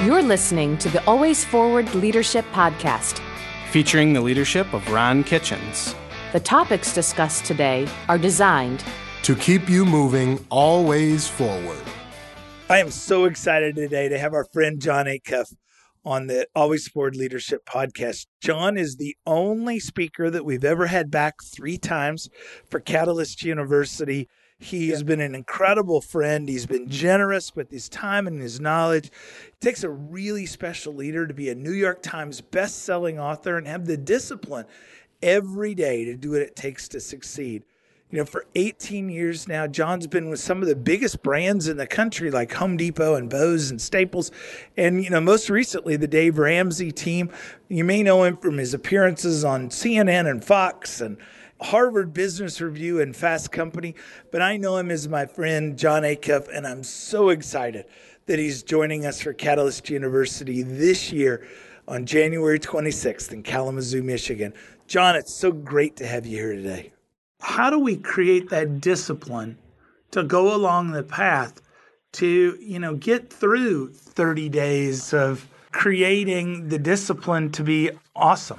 You're listening to the Always Forward Leadership Podcast, featuring the leadership of Ron Kitchens. The topics discussed today are designed to keep you moving always forward. I am so excited today to have our friend Jon Acuff on the Always Forward Leadership Podcast. Jon is the only speaker that we've ever had back 3 times for Catalyst University. He has been an incredible friend. He's been generous with his time and his knowledge. It takes a really special leader to be a New York Times best-selling author and have the discipline every day to do what it takes to succeed. You know, for 18 years now, Jon's been with some of the biggest brands in the country like Home Depot and Bose and Staples. And, you know, most recently, the Dave Ramsey team. You may know him from his appearances on CNN and Fox and Harvard Business Review and Fast Company, but I know him as my friend Jon Acuff, and I'm so excited that he's joining us for Catalyst University this year on January 26th in Kalamazoo, Michigan. Jon, it's so great to have you here today. How do we create that discipline to go along the path to, get through 30 days of creating the discipline to be awesome?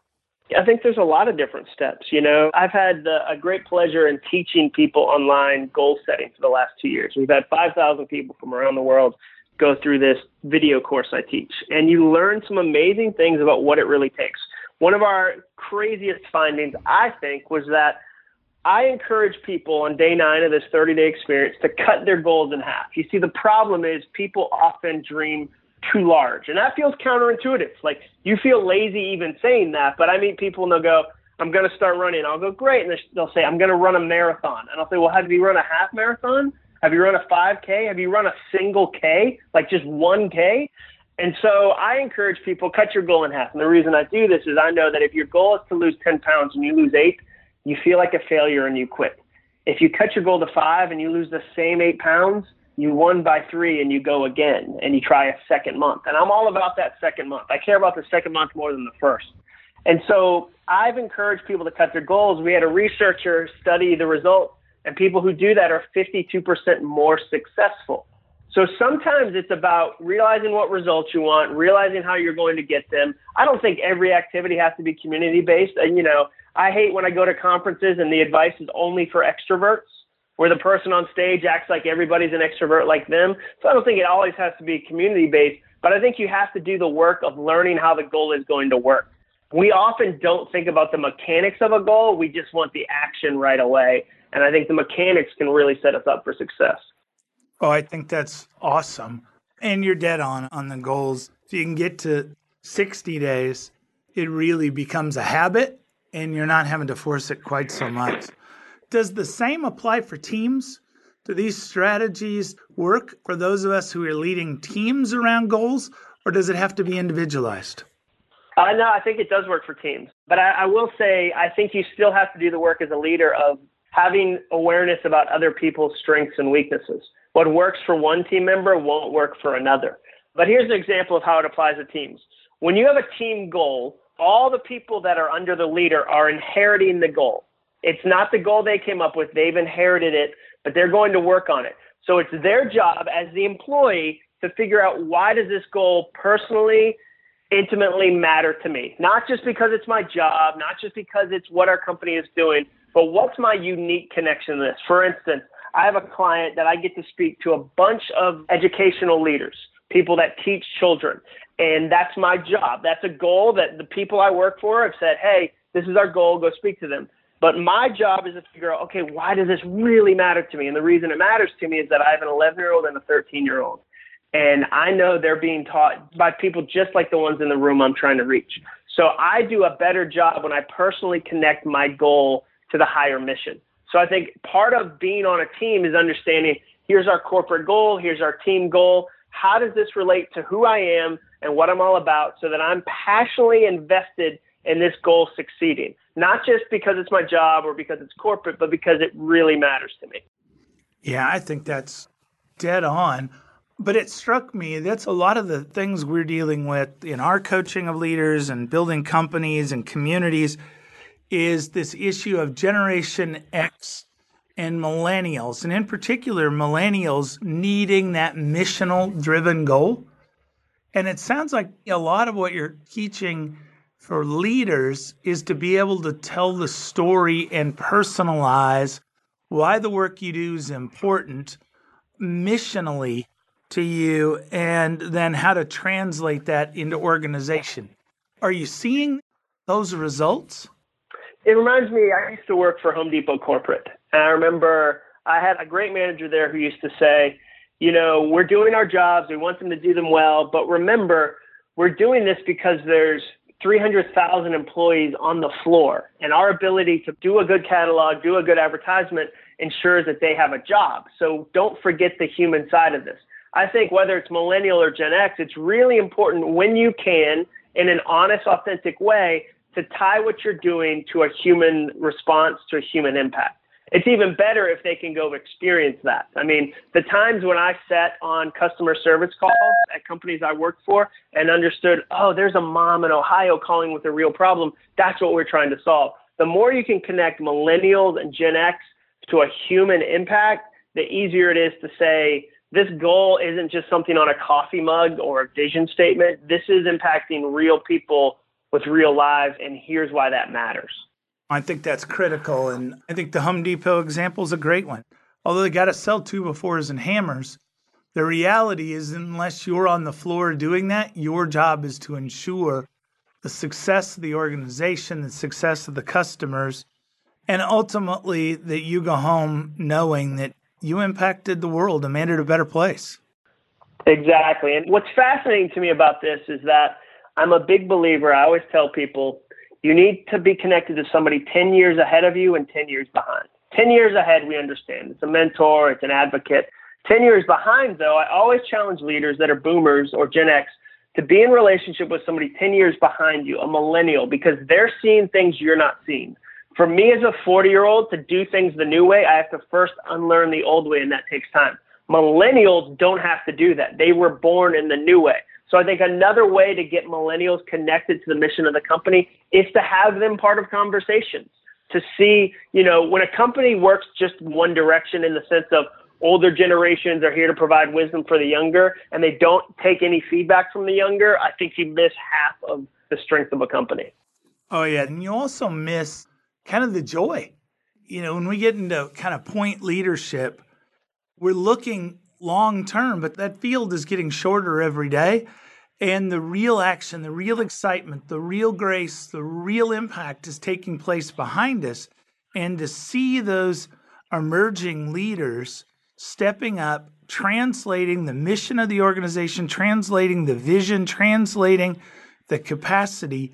I think there's a lot of different steps. I've had a great pleasure in teaching people online goal setting for the last 2 years. We've had 5,000 people from around the world go through this video course I teach, and you learn some amazing things about what it really takes. One of our craziest findings, I think, was that I encourage people on day 9 of this 30-day experience to cut their goals in half. You see, the problem is people often dream too large. And that feels counterintuitive. Like, you feel lazy even saying that, but I meet people and they'll go, I'm going to start running. I'll go, great. And they'll say, I'm going to run a marathon. And I'll say, well, have you run a half marathon? Have you run a 5K? Have you run a single K? Like just 1K? And so I encourage people, cut your goal in half. And the reason I do this is I know that if your goal is to lose 10 pounds and you lose 8, you feel like a failure and you quit. If you cut your goal to 5 and you lose the same 8 pounds, you won by 3 and you go again and you try a second month. And I'm all about that second month. I care about the second month more than the first. And so I've encouraged people to cut their goals. We had a researcher study the results, and people who do that are 52% more successful. So sometimes it's about realizing what results you want, realizing how you're going to get them. I don't think every activity has to be community-based. And, I hate when I go to conferences and the advice is only for extroverts, where the person on stage acts like everybody's an extrovert like them. So I don't think it always has to be community-based, but I think you have to do the work of learning how the goal is going to work. We often don't think about the mechanics of a goal. We just want the action right away. And I think the mechanics can really set us up for success. Oh, I think that's awesome. And you're dead on the goals. If you can get to 60 days, it really becomes a habit and you're not having to force it quite so much. Does the same apply for teams? Do these strategies work for those of us who are leading teams around goals, or does it have to be individualized? No, I think it does work for teams. But I will say, I think you still have to do the work as a leader of having awareness about other people's strengths and weaknesses. What works for one team member won't work for another. But here's an example of how it applies to teams. When you have a team goal, all the people that are under the leader are inheriting the goal. It's not the goal they came up with. They've inherited it, but they're going to work on it. So it's their job as the employee to figure out, why does this goal personally, intimately matter to me? Not just because it's my job, not just because it's what our company is doing, but what's my unique connection to this? For instance, I have a client that I get to speak to a bunch of educational leaders, people that teach children, and that's my job. That's a goal that the people I work for have said, hey, this is our goal, go speak to them. But my job is to figure out, okay, why does this really matter to me? And the reason it matters to me is that I have an 11-year-old and a 13-year-old. And I know they're being taught by people just like the ones in the room I'm trying to reach. So I do a better job when I personally connect my goal to the higher mission. So I think part of being on a team is understanding, here's our corporate goal, here's our team goal. How does this relate to who I am and what I'm all about, so that I'm passionately invested in this goal succeeding? Not just because it's my job or because it's corporate, but because it really matters to me. Yeah, I think that's dead on. But it struck me, that's a lot of the things we're dealing with in our coaching of leaders and building companies and communities, is this issue of Generation X and millennials, and in particular, millennials needing that missional driven goal. And it sounds like a lot of what you're teaching for leaders is to be able to tell the story and personalize why the work you do is important missionally to you, and then how to translate that into organization. Are you seeing those results? It reminds me, I used to work for Home Depot corporate. And I remember I had a great manager there who used to say, we're doing our jobs. We want them to do them well. But remember, we're doing this because there's 300,000 employees on the floor. And our ability to do a good catalog, do a good advertisement ensures that they have a job. So don't forget the human side of this. I think whether it's millennial or Gen X, it's really important when you can, in an honest, authentic way, to tie what you're doing to a human response, to a human impact. It's even better if they can go experience that. I mean, the times when I sat on customer service calls at companies I worked for and understood, oh, there's a mom in Ohio calling with a real problem, that's what we're trying to solve. The more you can connect millennials and Gen X to a human impact, the easier it is to say, this goal isn't just something on a coffee mug or a vision statement. This is impacting real people with real lives, and here's why that matters. I think that's critical, and I think the Home Depot example is a great one. Although they got to sell 2x4s and hammers, the reality is unless you're on the floor doing that, your job is to ensure the success of the organization, the success of the customers, and ultimately that you go home knowing that you impacted the world and made it a better place. Exactly. And what's fascinating to me about this is that I'm a big believer. I always tell people, you need to be connected to somebody 10 years ahead of you and 10 years behind. 10 years ahead, we understand. It's a mentor, it's an advocate. 10 years behind, though, I always challenge leaders that are boomers or Gen X to be in relationship with somebody 10 years behind you, a millennial, because they're seeing things you're not seeing. For me as a 40-year-old to do things the new way, I have to first unlearn the old way, and that takes time. Millennials don't have to do that. They were born in the new way. So I think another way to get millennials connected to the mission of the company is to have them part of conversations, to see, when a company works just one direction in the sense of older generations are here to provide wisdom for the younger, and they don't take any feedback from the younger, I think you miss half of the strength of a company. Oh, yeah. And you also miss kind of the joy. When we get into kind of point leadership, we're looking long term, but that field is getting shorter every day. And the real action, the real excitement, the real grace, the real impact is taking place behind us. And to see those emerging leaders stepping up, translating the mission of the organization, translating the vision, translating the capacity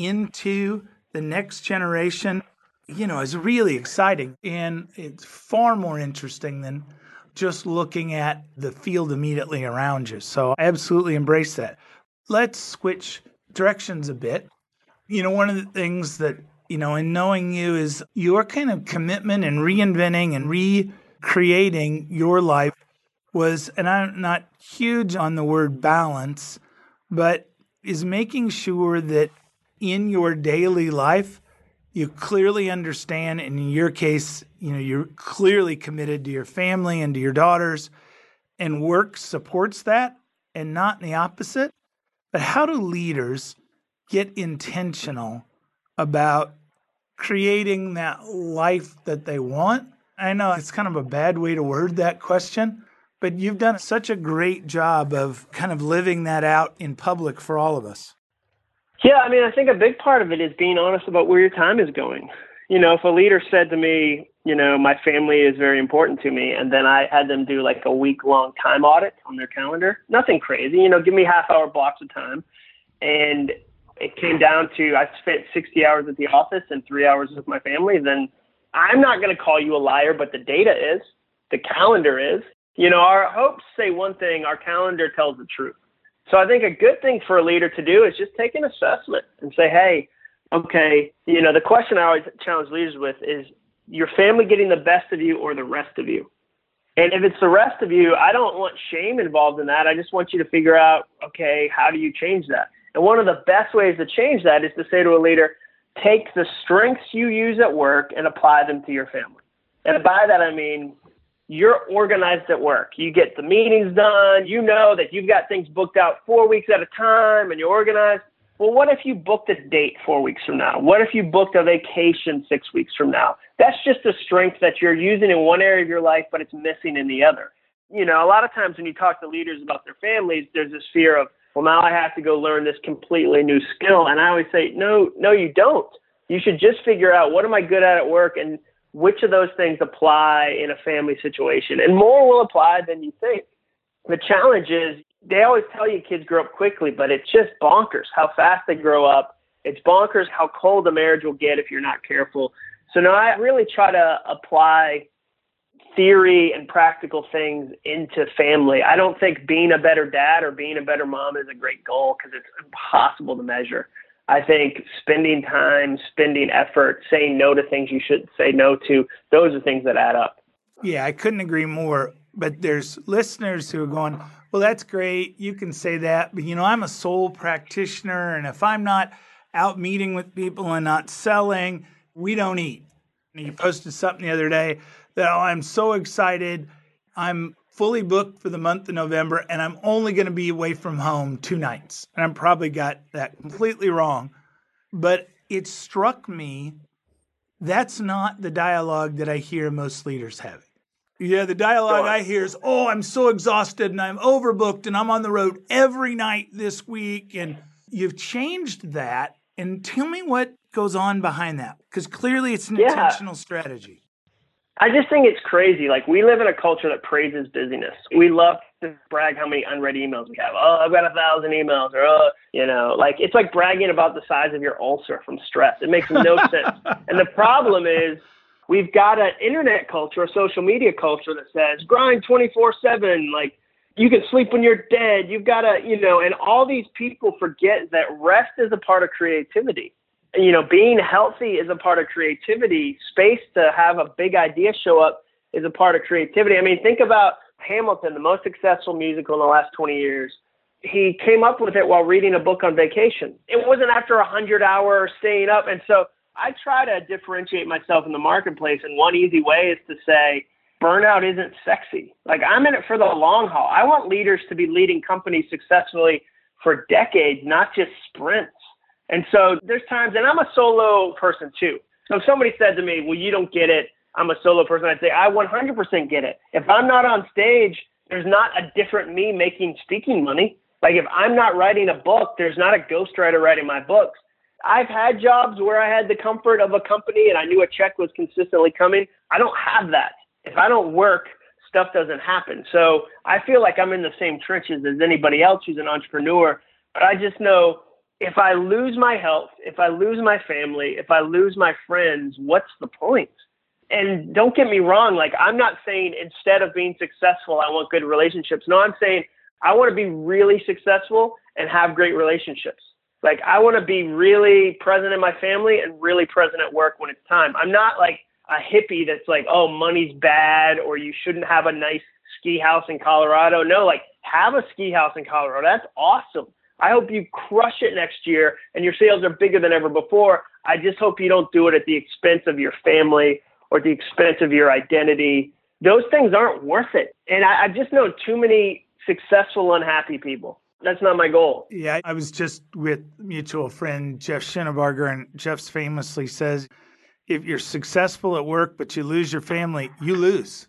into the next generation, is really exciting. And it's far more interesting than just looking at the field immediately around you. So I absolutely embrace that. Let's switch directions a bit. One of the things that, in knowing you is your kind of commitment and reinventing and recreating your life was, and I'm not huge on the word balance, but is making sure that in your daily life, you clearly understand, and in your case, you're clearly committed to your family and to your daughters, and work supports that and not the opposite. But how do leaders get intentional about creating that life that they want? I know it's kind of a bad way to word that question, but you've done such a great job of kind of living that out in public for all of us. Yeah, I think a big part of it is being honest about where your time is going. If a leader said to me, my family is very important to me, and then I had them do like a week-long time audit on their calendar, nothing crazy, give me half-hour blocks of time. And it came down to I spent 60 hours at the office and 3 hours with my family, then I'm not going to call you a liar, but the data is, the calendar is. Our hopes say one thing, our calendar tells the truth. So I think a good thing for a leader to do is just take an assessment and say, hey, okay, the question I always challenge leaders with is your family getting the best of you or the rest of you? And if it's the rest of you, I don't want shame involved in that. I just want you to figure out, okay, how do you change that? And one of the best ways to change that is to say to a leader, take the strengths you use at work and apply them to your family. And by that, I mean, you're organized at work. You get the meetings done. You know that you've got things booked out 4 weeks at a time and you're organized. Well, what if you booked a date 4 weeks from now? What if you booked a vacation 6 weeks from now? That's just a strength that you're using in one area of your life, but it's missing in the other. You know, a lot of times when you talk to leaders about their families, there's this fear of, well, now I have to go learn this completely new skill. And I always say, no, you don't. You should just figure out, what am I good at work, and which of those things apply in a family situation? And more will apply than you think. The challenge is, they always tell you kids grow up quickly, but it's just bonkers how fast they grow up. It's bonkers how cold a marriage will get if you're not careful. So now I really try to apply theory and practical things into family. I don't think being a better dad or being a better mom is a great goal, because it's impossible to measure. I think spending time, spending effort, saying no to things you shouldn't say no to, those are things that add up. Yeah, I couldn't agree more. But there's listeners who are going, well, that's great. You can say that. But, I'm a sole practitioner. And if I'm not out meeting with people and not selling, we don't eat. And you posted something the other day that, I'm so excited. I'm fully booked for the month of November, and I'm only going to be away from home 2 nights. And I probably got that completely wrong. But it struck me, that's not the dialogue that I hear most leaders having. Yeah, the dialogue I hear is, oh, I'm so exhausted and I'm overbooked and I'm on the road every night this week. And you've changed that. And tell me what goes on behind that, because clearly it's an intentional strategy. I just think it's crazy. Like, we live in a culture that praises busyness. We love to brag how many unread emails we have. Oh, I've got 1,000 emails. Or, it's like bragging about the size of your ulcer from stress. It makes no sense. And the problem is, we've got an internet culture, a social media culture that says grind 24/7. Like, you can sleep when you're dead. You've got to, and all these people forget that rest is a part of creativity. And, being healthy is a part of creativity. Space to have a big idea show up is a part of creativity. I mean, think about Hamilton, the most successful musical in the last 20 years. He came up with it while reading a book on vacation. It wasn't after 100 hours staying up. And so I try to differentiate myself in the marketplace, and one easy way is to say burnout isn't sexy. Like, I'm in it for the long haul. I want leaders to be leading companies successfully for decades, not just sprints. And so there's times, and I'm a solo person too. So if somebody said to me, well, you don't get it, I'm a solo person, I'd say, I 100% get it. If I'm not on stage, there's not a different me making speaking money. Like, if I'm not writing a book, there's not a ghostwriter writing my books. I've had jobs where I had the comfort of a company and I knew a check was consistently coming. I don't have that. If I don't work, stuff doesn't happen. So I feel like I'm in the same trenches as anybody else who's an entrepreneur. But I just know, if I lose my health, if I lose my family, if I lose my friends, what's the point? And don't get me wrong. Like, I'm not saying instead of being successful, I want good relationships. No, I'm saying I want to be really successful and have great relationships. Like, I want to be really present in my family and really present at work when it's time. I'm not like a hippie that's like, oh, money's bad, or you shouldn't have a nice ski house in Colorado. No, like, have a ski house in Colorado. That's awesome. I hope you crush it next year and your sales are bigger than ever before. I just hope you don't do it at the expense of your family or at the expense of your identity. Those things aren't worth it. And I've just known too many successful, unhappy people. That's not my goal. Yeah, I was just with mutual friend Jeff Schinnebarger, and Jeff famously says, if you're successful at work but you lose your family, you lose.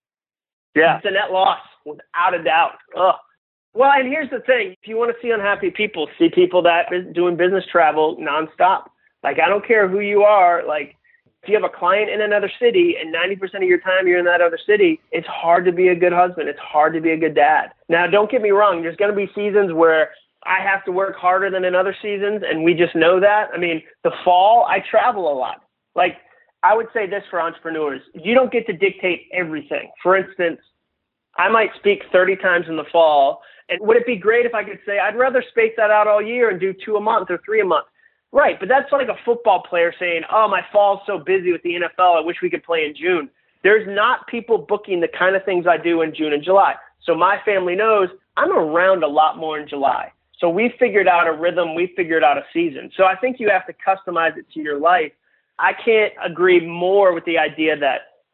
Yeah, it's a net loss, without a doubt. Ugh. Well, and here's the thing. If you want to see unhappy people, see people that are doing business travel nonstop. Like, I don't care who you are. Like, if you have a client in another city and 90% of your time you're in that other city, it's hard to be a good husband. It's hard to be a good dad. Now, don't get me wrong. There's going to be seasons where I have to work harder than in other seasons, and we just know that. I mean, the fall, I travel a lot. Like, I would say this for entrepreneurs. You don't get to dictate everything. For instance, I might speak 30 times in the fall, and would it be great if I could say, I'd rather space that out all year and do 2 a month or 3 a month? Right, but that's like a football player saying, oh, my fall's so busy with the NFL, I wish we could play in June. There's not people booking the kind of things I do in June and July. So my family knows I'm around a lot more in July. So we figured out a rhythm, we figured out a season. So I think you have to customize it to your life. I can't agree more with the idea that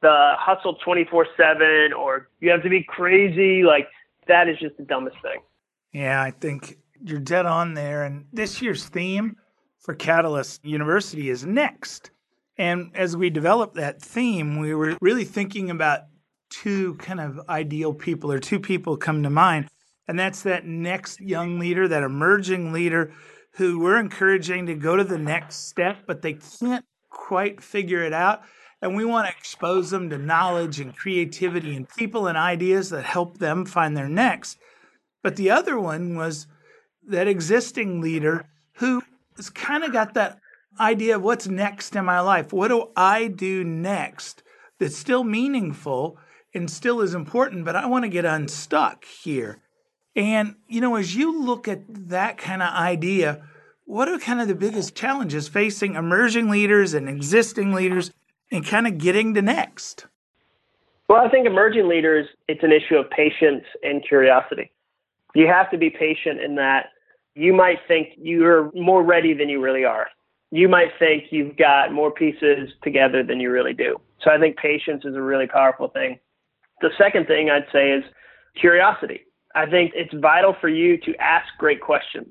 the hustle 24/7 or you have to be crazy. Like, that is just the dumbest thing. Yeah, I think you're dead on there. And this year's theme for Catalyst University is next. And as we developed that theme, we were really thinking about two kind of ideal people, or two people come to mind. And that's that next young leader, that emerging leader who we're encouraging to go to the next step, but they can't quite figure it out. And we want to expose them to knowledge and creativity and people and ideas that help them find their next. But the other one was that existing leader who has kind of got that idea of what's next in my life. What do I do next that's still meaningful and still is important, but I want to get unstuck here. And, as you look at that kind of idea, what are kind of the biggest challenges facing emerging leaders and existing leaders and kind of getting to next? Well, I think emerging leaders, it's an issue of patience and curiosity. You have to be patient in that you might think you're more ready than you really are. You might think you've got more pieces together than you really do. So I think patience is a really powerful thing. The second thing I'd say is curiosity. I think it's vital for you to ask great questions,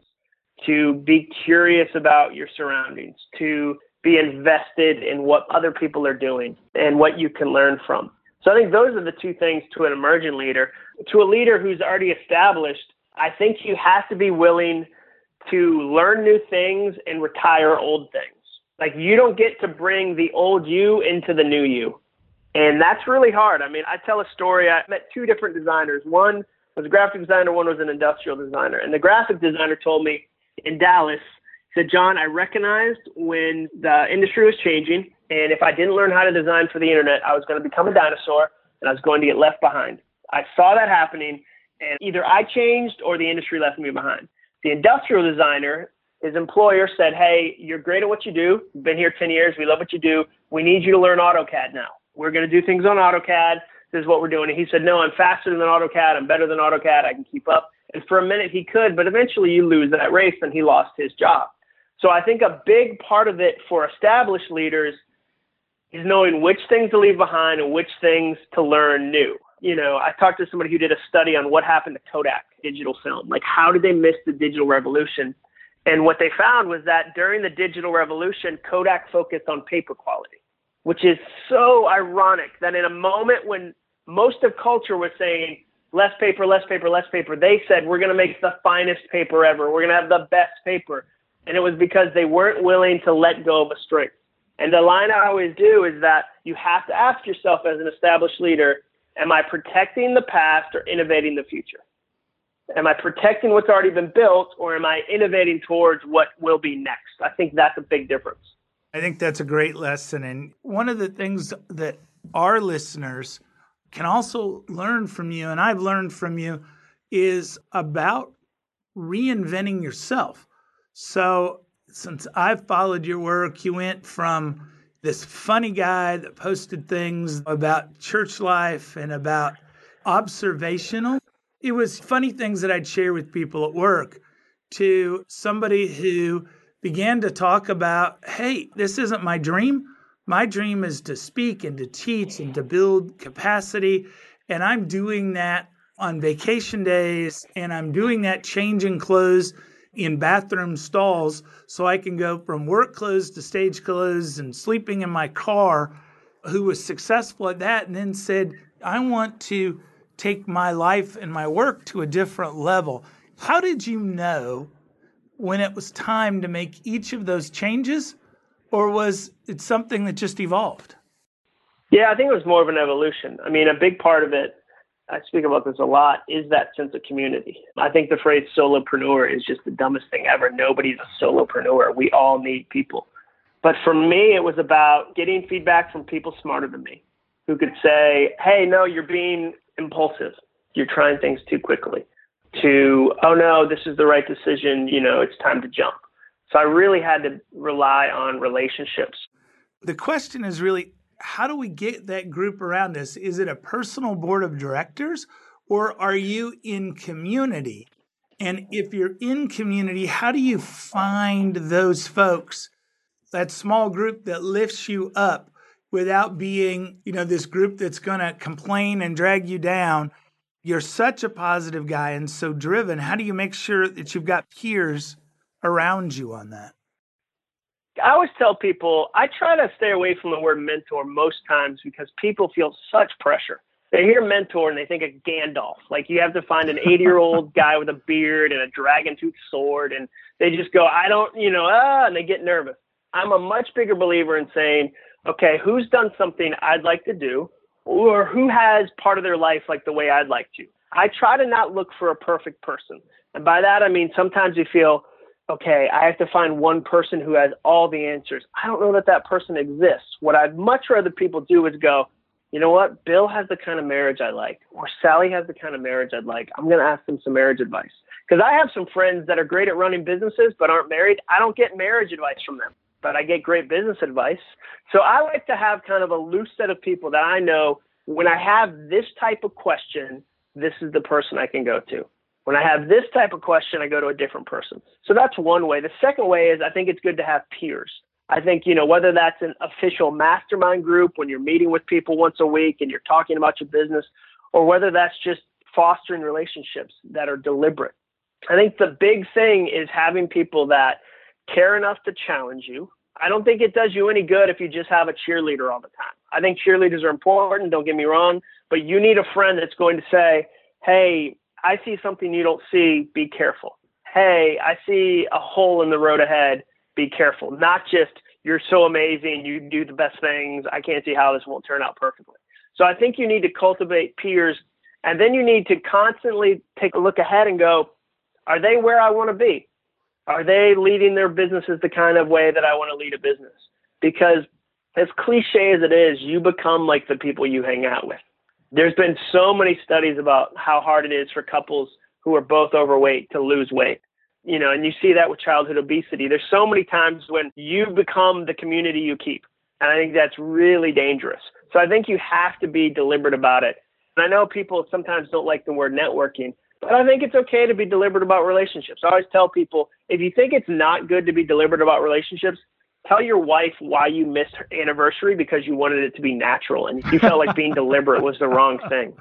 to be curious about your surroundings, to be invested in what other people are doing and what you can learn from. So I think those are the two things to an emerging leader. To a leader who's already established, I think you have to be willing to learn new things and retire old things. Like, you don't get to bring the old you into the new you. And that's really hard. I mean, I tell a story. I met two different designers. One was a graphic designer, one was an industrial designer. And the graphic designer told me in Dallas, said, John, I recognized when the industry was changing, and if I didn't learn how to design for the internet, I was going to become a dinosaur and I was going to get left behind. I saw that happening, and either I changed or the industry left me behind. The industrial designer, his employer said, hey, you're great at what you do. You've been here 10 years. We love what you do. We need you to learn AutoCAD now. We're going to do things on AutoCAD. This is what we're doing. And he said, no, I'm faster than AutoCAD. I'm better than AutoCAD. I can keep up. And for a minute he could, but eventually you lose that race and he lost his job. So I think a big part of it for established leaders is knowing which things to leave behind and which things to learn new. I talked to somebody who did a study on what happened to Kodak digital film. Like, how did they miss the digital revolution? And what they found was that during the digital revolution, Kodak focused on paper quality, which is so ironic that in a moment when most of culture was saying, less paper, less paper, less paper, they said, we're going to make the finest paper ever. We're going to have the best paper. And it was because they weren't willing to let go of a string. And the line I always do is that you have to ask yourself as an established leader, am I protecting the past or innovating the future? Am I protecting what's already been built, or am I innovating towards what will be next? I think that's a big difference. I think that's a great lesson. And one of the things that our listeners can also learn from you, and I've learned from you, is about reinventing yourself. So since I've followed your work, you went from this funny guy that posted things about church life and about observational. It was funny things that I'd share with people at work, to somebody who began to talk about, hey, this isn't my dream. My dream is to speak and to teach and to build capacity. And I'm doing that on vacation days, and I'm doing that changing clothes in bathroom stalls so I can go from work clothes to stage clothes and sleeping in my car, who was successful at that, and then said, I want to take my life and my work to a different level. How did you know when it was time to make each of those changes, or was it something that just evolved? Yeah, I think it was more of an evolution. I mean, a big part of it, I speak about this a lot, is that sense of community. I think the phrase solopreneur is just the dumbest thing ever. Nobody's a solopreneur. We all need people. But for me, it was about getting feedback from people smarter than me, who could say, hey, no, you're being impulsive. You're trying things too quickly. To, oh no, this is the right decision. It's time to jump. So I really had to rely on relationships. The question is really, how do we get that group around us? Is it a personal board of directors, or are you in community? And if you're in community, how do you find those folks, that small group that lifts you up without being, this group that's going to complain and drag you down. You're such a positive guy and so driven. How do you make sure that you've got peers around you on that? I always tell people I try to stay away from the word mentor most times because people feel such pressure. They hear mentor and they think of Gandalf. Like you have to find an 80-year-old guy with a beard and a dragon-toothed sword, and they just go, I don't, and they get nervous. I'm a much bigger believer in saying, okay, who's done something I'd like to do, or who has part of their life like the way I'd like to. I try to not look for a perfect person. And by that, I mean, sometimes you feel, okay, I have to find one person who has all the answers. I don't know that that person exists. What I'd much rather people do is go, you know what? Bill has the kind of marriage I like, or Sally has the kind of marriage I'd like. I'm going to ask them some marriage advice. Because I have some friends that are great at running businesses but aren't married. I don't get marriage advice from them, but I get great business advice. So I like to have kind of a loose set of people that I know when I have this type of question, this is the person I can go to. When I have this type of question, I go to a different person. So that's one way. The second way is I think it's good to have peers. I think, whether that's an official mastermind group when you're meeting with people once a week and you're talking about your business, or whether that's just fostering relationships that are deliberate. I think the big thing is having people that care enough to challenge you. I don't think it does you any good if you just have a cheerleader all the time. I think cheerleaders are important, don't get me wrong, but you need a friend that's going to say, hey, I see something you don't see, be careful. Hey, I see a hole in the road ahead, be careful. Not just, you're so amazing, you do the best things, I can't see how this won't turn out perfectly. So I think you need to cultivate peers, and then you need to constantly take a look ahead and go, are they where I want to be? Are they leading their businesses the kind of way that I want to lead a business? Because as cliche as it is, you become like the people you hang out with. There's been so many studies about how hard it is for couples who are both overweight to lose weight. And you see that with childhood obesity. There's so many times when you become the community you keep. And I think that's really dangerous. So I think you have to be deliberate about it. And I know people sometimes don't like the word networking, but I think it's okay to be deliberate about relationships. I always tell people, if you think it's not good to be deliberate about relationships, tell your wife why you missed her anniversary because you wanted it to be natural and you felt like being deliberate was the wrong thing.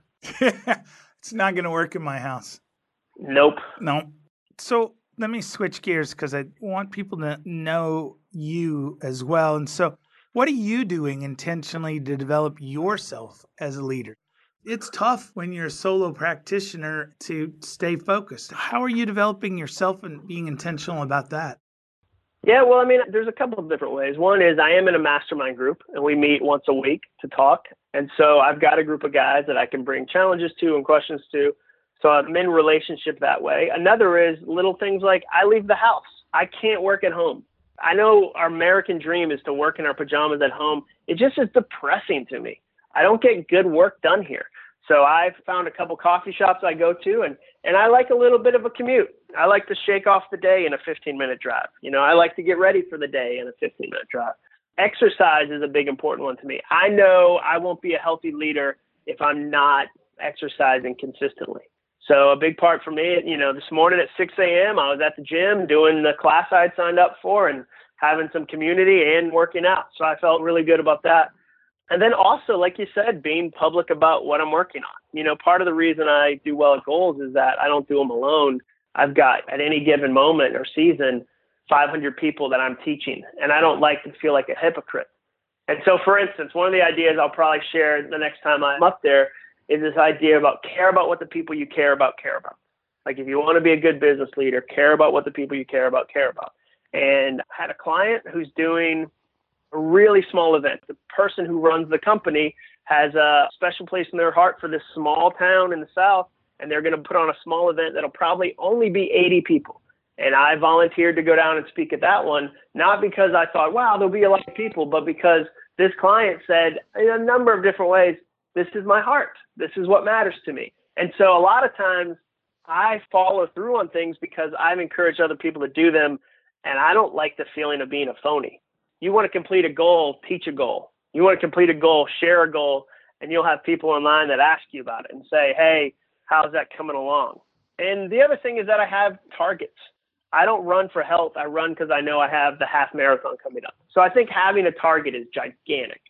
It's not going to work in my house. Nope. No. So let me switch gears because I want people to know you as well. And so what are you doing intentionally to develop yourself as a leader? It's tough when you're a solo practitioner to stay focused. How are you developing yourself and being intentional about that? Yeah, well, I mean, there's a couple of different ways. One is I am in a mastermind group and we meet once a week to talk. And so I've got a group of guys that I can bring challenges to and questions to. So I'm in relationship that way. Another is little things like I leave the house. I can't work at home. I know our American dream is to work in our pajamas at home. It just is depressing to me. I don't get good work done here. So I've found a couple coffee shops I go to, and I like a little bit of a commute. I like to shake off the day in a 15-minute drive. I like to get ready for the day in a 15-minute drive. Exercise is a big important one to me. I know I won't be a healthy leader if I'm not exercising consistently. So a big part for me, this morning at 6 a.m., I was at the gym doing the class I'd signed up for and having some community and working out. So I felt really good about that. And then also, like you said, being public about what I'm working on. Part of the reason I do well at goals is that I don't do them alone. I've got, at any given moment or season, 500 people that I'm teaching, and I don't like to feel like a hypocrite. And so, for instance, one of the ideas I'll probably share the next time I'm up there is this idea about care about what the people you care about care about. Like if you want to be a good business leader, care about what the people you care about care about. And I had a client who's doing a really small event. The person who runs the company has a special place in their heart for this small town in the South, and they're going to put on a small event that'll probably only be 80 people. And I volunteered to go down and speak at that one, not because I thought, wow, there'll be a lot of people, but because this client said in a number of different ways, this is my heart. This is what matters to me. And so a lot of times I follow through on things because I've encouraged other people to do them, and I don't like the feeling of being a phony. You want to complete a goal, teach a goal. You want to complete a goal, share a goal, and you'll have people online that ask you about it and say, hey, how's that coming along? And the other thing is that I have targets. I don't run for health. I run because I know I have the half marathon coming up. So I think having a target is gigantic.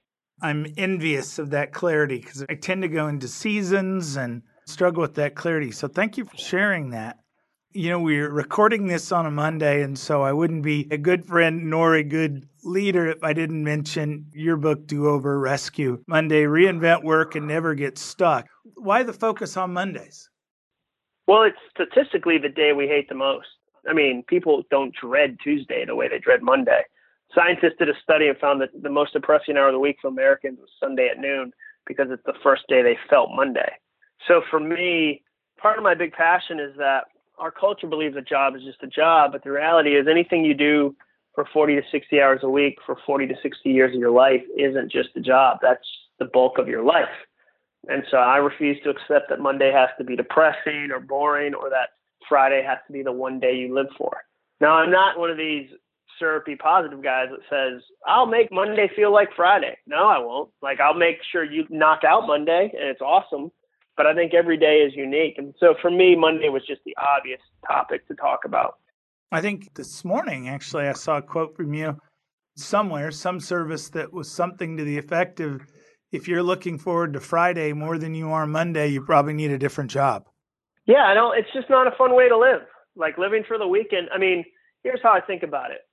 I'm envious of that clarity because I tend to go into seasons and struggle with that clarity. So thank you for sharing that. You know, we're recording this on a Monday, and so I wouldn't be a good friend nor a good leader if I didn't mention your book, Do-Over Rescue Monday, Reinvent Work and Never Get Stuck. Why the focus on Mondays? Well, it's statistically the day we hate the most. I mean, people don't dread Tuesday the way they dread Monday. Scientists did a study and found that the most depressing hour of the week for Americans was Sunday at noon because it's the first day they felt Monday. So for me, part of my big passion is that our culture believes a job is just a job, but the reality is anything you do for 40 to 60 hours a week for 40 to 60 years of your life isn't just a job. That's the bulk of your life. And so I refuse to accept that Monday has to be depressing or boring or that Friday has to be the one day you live for. Now, I'm not one of these syrupy positive guys that says, I'll make Monday feel like Friday. No, I won't. Like, I'll make sure you knock out Monday and it's awesome. But I think every day is unique. And so for me, Monday was just the obvious topic to talk about. I think this morning, actually, I saw a quote from you somewhere, some service that was something to the effect of, if you're looking forward to Friday more than you are Monday, you probably need a different job. Yeah, I don't. It's just not a fun way to live. Like living for the weekend. I mean, here's how I think about it.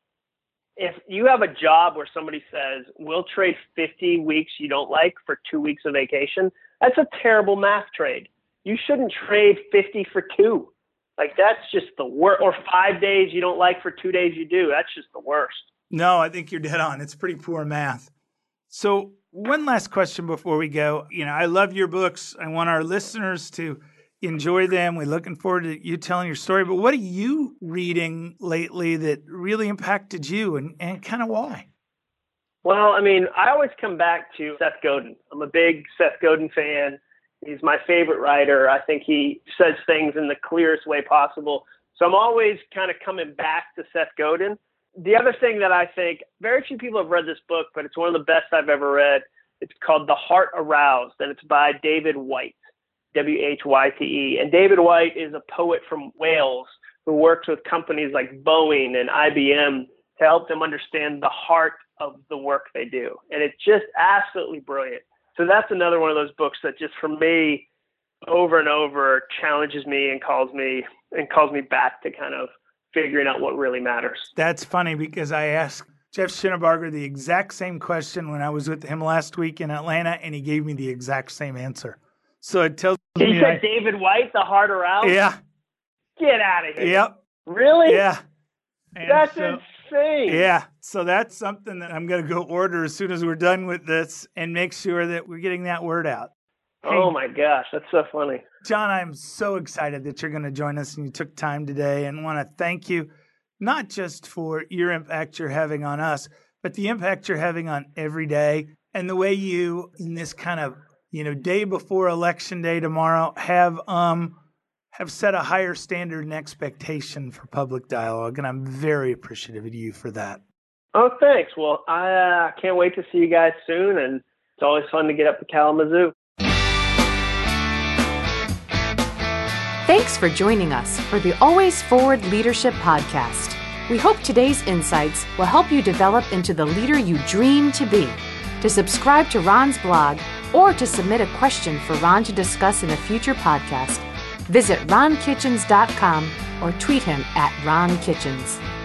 If you have a job where somebody says, we'll trade 50 weeks you don't like for 2 weeks of vacation, that's a terrible math trade. You shouldn't trade 50 for 2. Like, that's just the worst. Or 5 days you don't like for 2 days you do. That's just the worst. No, I think you're dead on. It's pretty poor math. So one last question before we go. You know, I love your books. I want our listeners to enjoy them. We're looking forward to you telling your story. But what are you reading lately that really impacted you and kind of why? Well, I mean, I always come back to Seth Godin. I'm a big Seth Godin fan. He's my favorite writer. I think he says things in the clearest way possible. So I'm always kind of coming back to Seth Godin. The other thing that I think, very few people have read this book, but it's one of the best I've ever read. It's called The Heart Aroused, and it's by David Whyte, W-H-Y-T-E. And David Whyte is a poet from Wales who works with companies like Boeing and IBM to help them understand the heart of the work they do. And it's just absolutely brilliant. So that's another one of those books that just for me over and over challenges me and calls me back to kind of figuring out what really matters. That's funny because I asked Jeff Schinnebarger the exact same question when I was with him last week in Atlanta, and he gave me the exact same answer. So it tells me. He said David Whyte, The Heart Aroused? Yeah. Get out of here. Yep. Really? Yeah. And that's insane. Yeah. So that's something that I'm going to go order as soon as we're done with this and make sure that we're getting that word out. Oh, my gosh. That's so funny. John, I'm so excited that you're going to join us and you took time today, and want to thank you not just for your impact you're having on us, but the impact you're having on every day and the way you, in this kind of, day before Election Day tomorrow, have set a higher standard and expectation for public dialogue, and I'm very appreciative of you for that. Oh, thanks. Well, I can't wait to see you guys soon, and it's always fun to get up to Kalamazoo. Thanks for joining us for the Always Forward Leadership Podcast. We hope today's insights will help you develop into the leader you dream to be. To subscribe to Ron's blog or to submit a question for Ron to discuss in a future podcast, visit ronkitchens.com or tweet him at Ron Kitchens.